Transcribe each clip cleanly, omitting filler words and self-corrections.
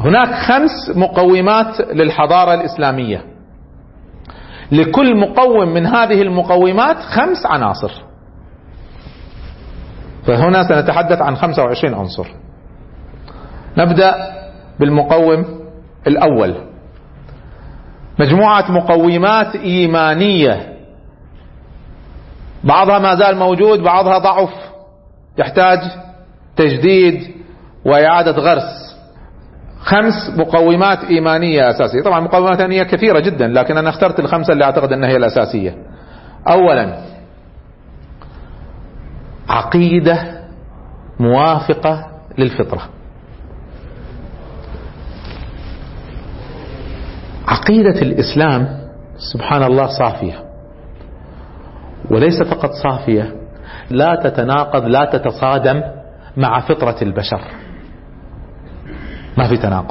هناك 5 مقومات للحضارة الإسلامية، لكل مقوم من هذه المقومات 5 عناصر، فهنا سنتحدث عن 25 عنصر. نبدأ بالمقوم الأول، مجموعة مقومات إيمانية، بعضها ما زال موجود، بعضها ضعف يحتاج تجديد وإعادة غرس. 5 مقومات إيمانية أساسية. طبعا مقومات إيمانية كثيرة جدا، لكن أنا اخترت ال5 اللي أعتقد أنها هي الأساسية. أولا، عقيدة موافقة للفطرة. عقيدة الإسلام سبحان الله صافية، وليس فقط صافية، لا تتناقض، لا تتصادم مع فطرة البشر، ما في تناقض.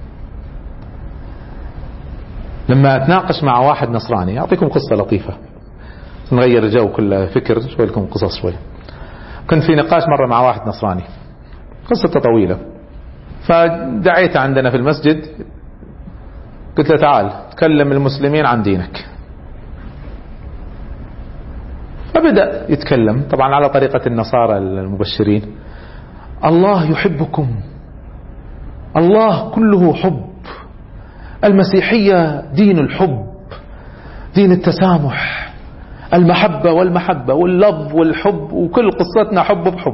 لما أتناقش مع واحد نصراني، أعطيكم قصة لطيفة نغير الجو، كل فكر شوي لكم قصص شوي. كنت في نقاش مرة مع واحد نصراني، قصة طويلة، فدعيته عندنا في المسجد، قلت له تعال تكلم المسلمين عن دينك. فبدأ يتكلم طبعا على طريقة النصارى المبشرين: الله يحبكم، الله كله حب، المسيحية دين الحب، دين التسامح، المحبة والمحبة واللب والحب، وكل قصتنا حب بحب.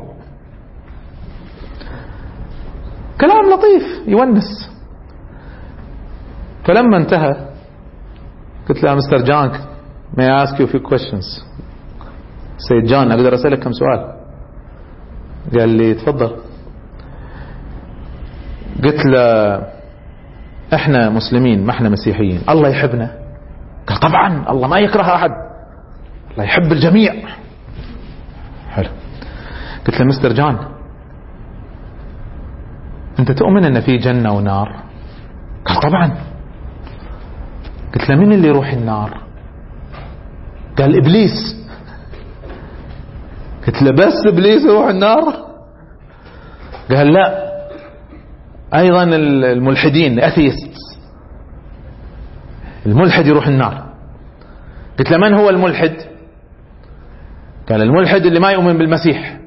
كلام لطيف يونس. فلما انتهى قلت له: مستر جان may I ask you a few questions؟ سيد جان أقدر أسألك كم سؤال؟ قال لي تفضل. قلت له: احنا مسلمين ما احنا مسيحيين، الله يحبنا؟ قال: طبعا الله ما يكره أحد، الله يحب الجميع. حلو. قلت له: مستر جان انت تؤمن ان في جنة ونار؟ قال: طبعا. قلت له: مين اللي يروح النار؟ قال: إبليس. قلت له: بس إبليس يروح النار؟ قال: لا، أيضا الملحدين أثيست، الملحد يروح النار. قلت له: من هو الملحد؟ قال: الملحد اللي ما يؤمن بالمسيح.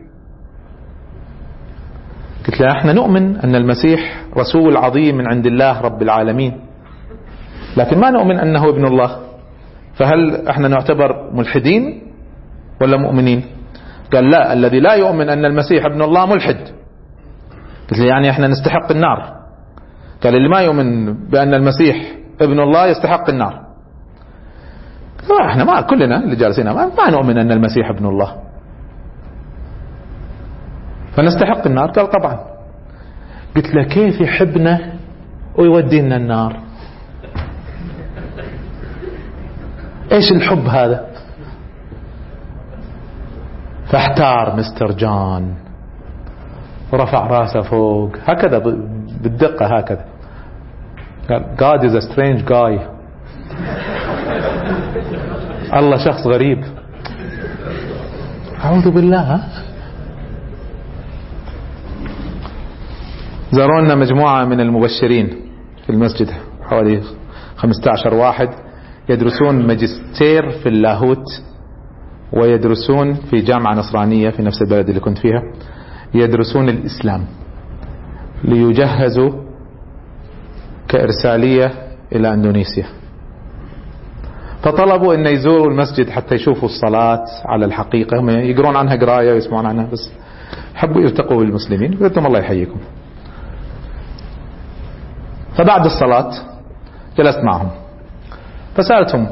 قلت له: احنا نؤمن أن المسيح رسول عظيم من عند الله رب العالمين، لكن ما نؤمن أنه ابن الله، فهل احنا نعتبر ملحدين ولا مؤمنين؟ قال: لا، الذي لا يؤمن أن المسيح ابن الله ملحد. قلت له: يعني احنا نستحق النار؟ قال: اللي ما يؤمن بأن المسيح ابن الله يستحق النار. احنا ما كلنا اللي جالسين ما نؤمن أن المسيح ابن الله، فنستحق النار. قال: طبعا. قلت له: كيف يحبنا ويودينا النار؟ ايش الحب هذا؟ فاحتار مستر جان ورفع راسه فوق هكذا بالدقة هكذا، قال: God is a strange guy. الله شخص غريب. أعوذ بالله. زارونا مجموعة من المبشرين في المسجد، حوالي 15 واحد، يدرسون ماجستير في اللاهوت، ويدرسون في جامعة نصرانية في نفس البلد اللي كنت فيها، يدرسون الإسلام ليجهزوا كإرسالية إلى أندونيسيا. فطلبوا أن يزوروا المسجد حتى يشوفوا الصلاة على الحقيقة، هم يقرون عنها قراية ويسمعون عنها، بس حبوا يلتقوا بالمسلمين. قلت لهم: الله يحييكم. فبعد الصلاة جلست معهم فسألتهم،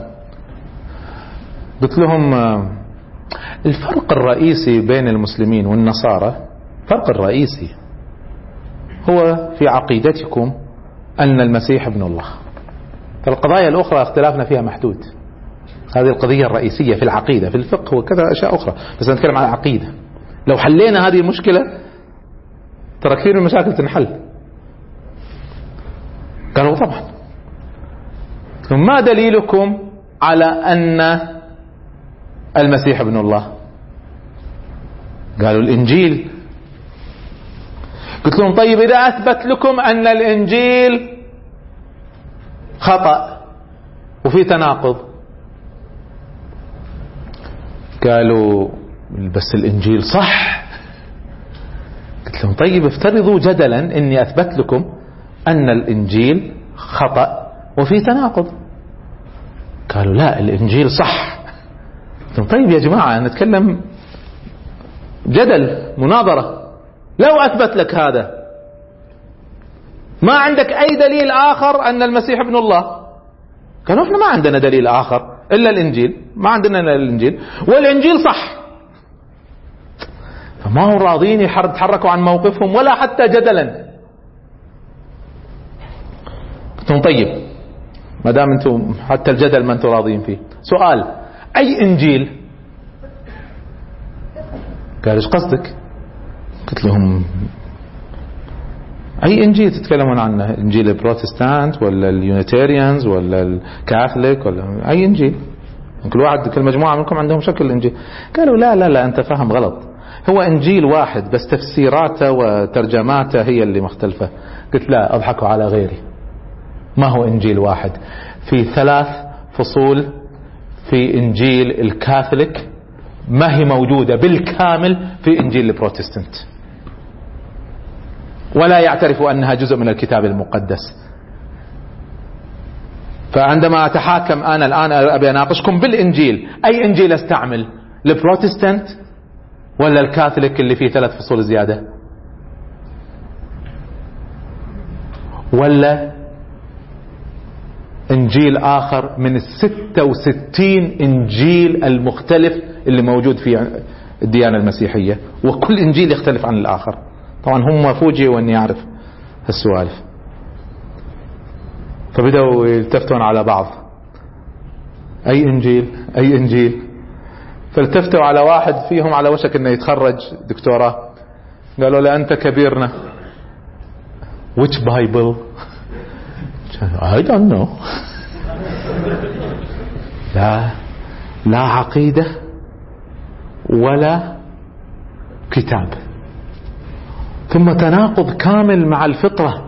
قلت لهم: الفرق الرئيسي بين المسلمين والنصارى، الفرق الرئيسي هو في عقيدتكم أن المسيح ابن الله، فالقضايا الأخرى اختلافنا فيها محدود. هذه القضية الرئيسية في العقيدة، في الفقه وكذا أشياء أخرى، بس نتكلم عن العقيدة. لو حلينا هذه المشكلة ترى كثير من المشاكل تنحل. قالوا: طبعا. ما دليلكم على أن المسيح ابن الله؟ قالوا: الإنجيل. قلت لهم طيب إذا أثبت لكم أن الإنجيل خطأ وفي تناقض، قالوا بس الإنجيل صح. قلت لهم طيب افترضوا جدلا إني أثبت لكم أن الإنجيل خطأ وفي تناقض. قالوا لا الإنجيل صح. قلت لهم طيب يا جماعة نتكلم جدل مناظرة، لو أثبت لك هذا ما عندك أي دليل آخر أن المسيح ابن الله؟ قالوا احنا ما عندنا دليل آخر إلا الإنجيل، ما عندنا إلا الإنجيل والإنجيل صح. فما هم راضين يتحركوا عن موقفهم ولا حتى جدلا. قلت لهم طيب ما دام انتم حتى الجدل ما انتم راضين فيه، سؤال أي إنجيل؟ قالوا ايش قصدك؟ قلت لهم أي إنجيل تتكلمون عنه؟ إنجيل البروتستانت ولا اليونيتاريانز ولا الكاثوليك ولا أي إنجيل؟ كل واحد كل مجموعة منكم عندهم شكل إنجيل. قالوا لا لا لا أنت فاهم غلط، هو إنجيل واحد بس تفسيراته وترجماته هي اللي مختلفة. قلت لا أضحكوا على غيري، ما هو إنجيل واحد، في 3 فصول في إنجيل الكاثوليك ما هي موجودة بالكامل في إنجيل البروتستانت، ولا يعترف أنها جزء من الكتاب المقدس. فعندما أتحاكم أنا الآن أبي أناقشكم بالإنجيل، أي إنجيل أستعمل؟ البروتستانت ولا الكاثوليك اللي فيه 3 فصول زيادة، ولا إنجيل آخر من 66 إنجيل المختلف اللي موجود في الديانة المسيحية، وكل إنجيل يختلف عن الآخر؟ طبعا هم فوجئوا أني أعرف هالسوالف، فبدأوا يلتفتون على بعض، أي إنجيل أي إنجيل. فالتفتوا على واحد فيهم على وشك أنه يتخرج دكتوراه، قالوا له أنت كبيرنا which Bible؟ I don't know. لا عقيدة ولا كتاب، ثم تناقض كامل مع الفطرة،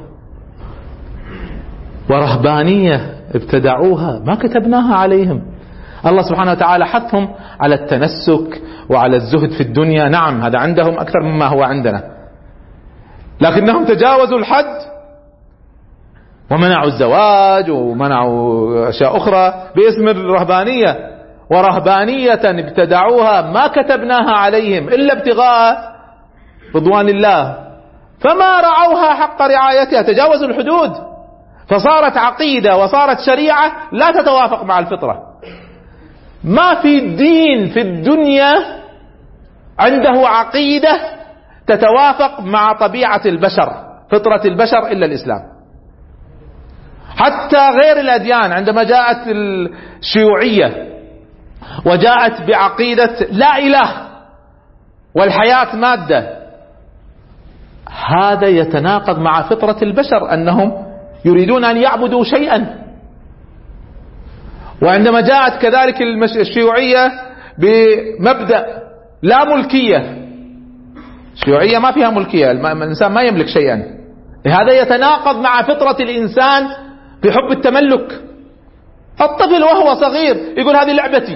ورهبانية ابتدعوها ما كتبناها عليهم. الله سبحانه وتعالى حثهم على التنسك وعلى الزهد في الدنيا، نعم هذا عندهم أكثر مما هو عندنا، لكنهم تجاوزوا الحد ومنعوا الزواج ومنعوا أشياء أخرى باسم الرهبانية، ورهبانية ابتدعوها ما كتبناها عليهم إلا ابتغاء رضوان الله، فما رعوها حق رعايتها، تجاوزوا الحدود، فصارت عقيدة وصارت شريعة لا تتوافق مع الفطرة. ما في دين في الدنيا عنده عقيدة تتوافق مع طبيعة البشر، فطرة البشر، إلا الإسلام. حتى غير الأديان عندما جاءت الشيوعية وجاءت بعقيدة لا إله والحياة مادة، هذا يتناقض مع فطرة البشر أنهم يريدون أن يعبدوا شيئا. وعندما جاءت كذلك الشيوعية بمبدأ لا ملكية، الشيوعية ما فيها ملكية، الإنسان ما يملك شيئا، هذا يتناقض مع فطرة الإنسان بحب التملك. الطفل وهو صغير يقول هذه لعبتي،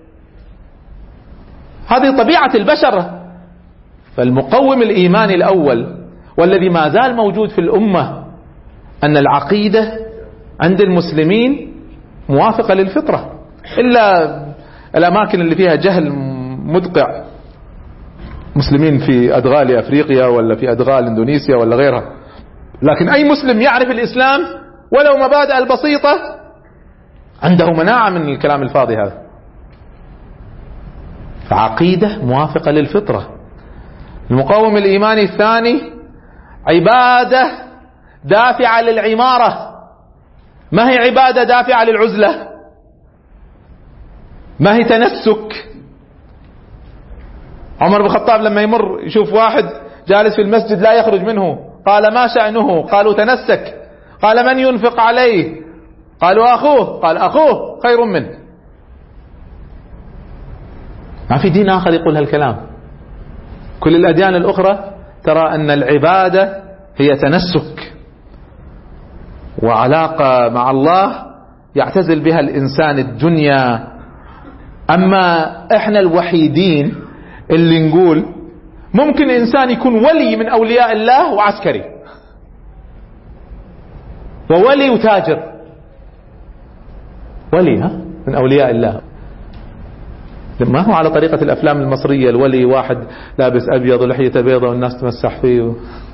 هذه طبيعة البشر. فالمقوم الإيماني الأول والذي ما زال موجود في الأمة أن العقيدة عند المسلمين موافقة للفطرة، إلا الأماكن اللي فيها جهل مدقع، مسلمين في أدغال أفريقيا ولا في أدغال إندونيسيا ولا غيرها، لكن أي مسلم يعرف الإسلام ولو مبادئ البسيطة عنده مناعة من الكلام الفاضي هذا. فعقيدة موافقة للفطرة. المقوم الإيماني الثاني عبادة دافعة للعمارة، ما هي عبادة دافعة للعزلة، ما هي تنسك. عمر بن الخطاب لما يمر يشوف واحد جالس في المسجد لا يخرج منه، قال ما شأنه؟ قالوا تنسك. قال من ينفق عليه؟ قالوا أخوه. قال أخوه خير منه. ما في دين آخر يقول هالكلام. كل الأديان الأخرى ترى أن العبادة هي تنسك وعلاقة مع الله يعتزل بها الإنسان الدنيا. أما إحنا الوحيدين اللي نقول ممكن إنسان يكون ولي من أولياء الله وعسكري، وولي وتاجر، ولي من أولياء الله، ما هو على طريقة الأفلام المصرية الولي واحد لابس أبيض ولحيته بيضة والناس تمسح فيه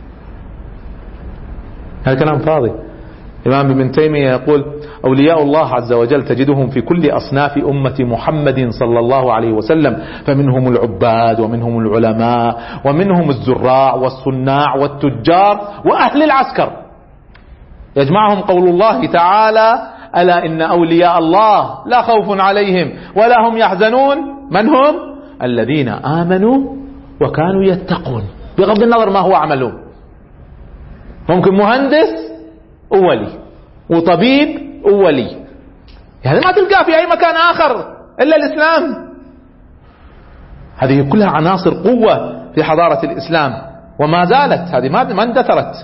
هذا كلام فاضي. الإمام ابن تيمية يقول أولياء الله عز وجل تجدهم في كل أصناف أمة محمد صلى الله عليه وسلم، فمنهم العباد ومنهم العلماء ومنهم الزراع والصناع والتجار وأهل العسكر، يجمعهم قول الله تعالى ألا إن أولياء الله لا خوف عليهم ولا هم يحزنون. من هم؟ الذين آمنوا وكانوا يتقون، بغض النظر ما هو عملهم. ممكن مهندس وولي وطبيب وولي، هذا ما تلقاه في أي مكان آخر إلا الإسلام. هذه كلها عناصر قوة في حضارة الإسلام وما زالت، هذه ما اندثرت.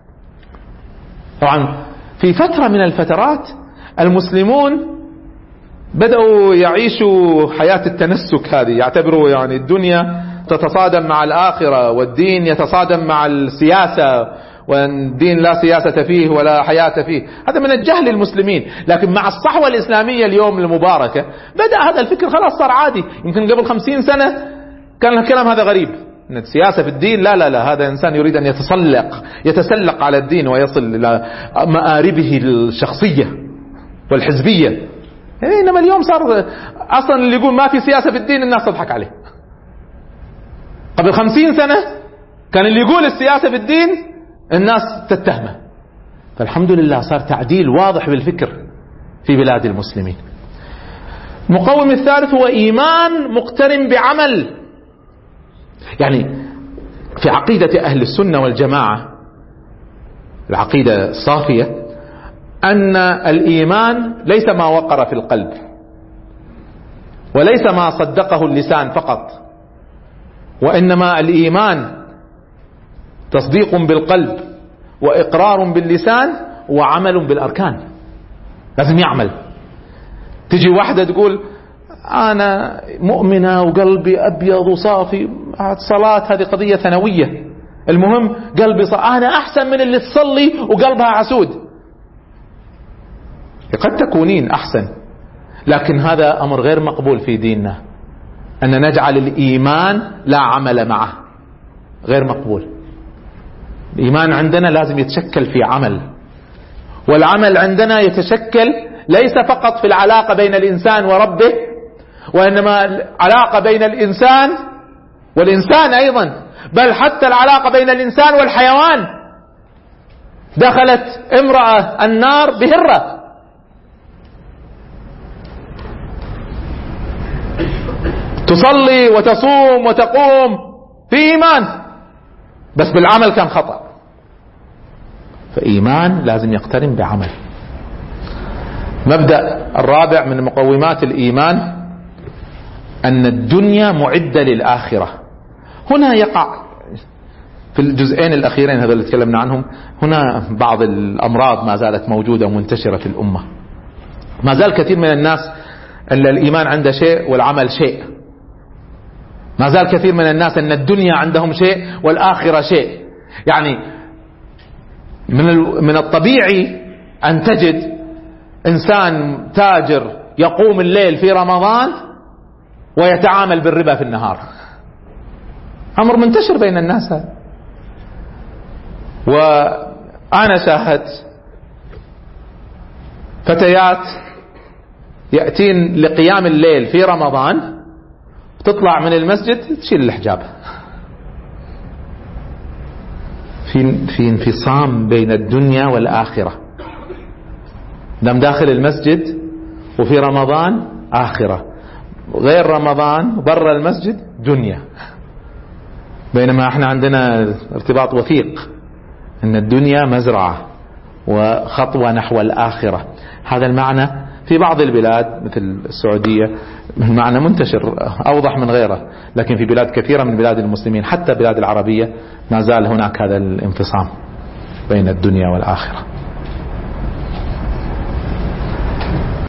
طبعا في فترة من الفترات المسلمون بدأوا يعيشوا حياة التنسك هذه، يعتبروا يعني الدنيا تتصادم مع الآخرة والدين يتصادم مع السياسة، والدين لا سياسة فيه ولا حياة فيه. هذا من الجهل المسلمين. لكن مع الصحوة الإسلامية اليوم المباركة بدأ هذا الفكر خلاص صار عادي. يمكن قبل 50 سنة كان الكلام هذا غريب، ان السياسة في الدين لا لا لا، هذا إنسان يريد أن يتسلق على الدين ويصل إلى مآربه الشخصية والحزبية. إنما اليوم صار أصلا اللي يقول ما في سياسة في الدين الناس تضحك عليه. قبل 50 سنة كان اللي يقول السياسة في الدين الناس تتهمه. فالحمد لله صار تعديل واضح بالفكر في بلاد المسلمين. المقوم الثالث هو إيمان مقترن بعمل. يعني في عقيدة أهل السنة والجماعة العقيدة الصافية أن الإيمان ليس ما وقر في القلب، وليس ما صدقه اللسان فقط، وإنما الإيمان تصديق بالقلب وإقرار باللسان وعمل بالأركان. لازم يعمل. تجي واحدة تقول أنا مؤمنة وقلبي أبيض وصافي، الصلاة هذه قضية ثانوية، المهم قلبي أنا أحسن من اللي تصلي وقلبها عسود. قد تكونين أحسن، لكن هذا أمر غير مقبول في ديننا، أن نجعل الإيمان لا عمل معه، غير مقبول. الإيمان عندنا لازم يتشكل في عمل، والعمل عندنا يتشكل ليس فقط في العلاقة بين الإنسان وربه، وإنما العلاقة بين الإنسان والإنسان أيضا، بل حتى العلاقة بين الإنسان والحيوان. دخلت امرأة النار بهرة، تصلي وتصوم وتقوم في إيمان، بس بالعمل كان خطأ. فإيمان لازم يقترن بعمل. مبدأ الرابع من مقومات الإيمان أن الدنيا معدة للآخرة. هنا يقع في الجزئين الأخيرين هذا اللي تكلمنا عنهم، هنا بعض الأمراض ما زالت موجودة ومنتشرة في الأمة. ما زال كثير من الناس أن الإيمان عنده شيء والعمل شيء. ما زال كثير من الناس أن الدنيا عندهم شيء والآخرة شيء. يعني من الطبيعي أن تجد إنسان تاجر يقوم الليل في رمضان ويتعامل بالربا في النهار، أمر منتشر بين الناس هذا. وأنا شاهدت فتيات يأتين لقيام الليل في رمضان، تطلع من المسجد تشيل الحجاب. في انفصام بين الدنيا والآخرة. دام داخل المسجد وفي رمضان آخرة، غير رمضان برا المسجد دنيا. بينما احنا عندنا ارتباط وثيق ان الدنيا مزرعة وخطوة نحو الآخرة. هذا المعنى في بعض البلاد مثل السعودية المعنى منتشر أوضح من غيره، لكن في بلاد كثيرة من بلاد المسلمين حتى بلاد العربية ما زال هناك هذا الانفصام بين الدنيا والآخرة.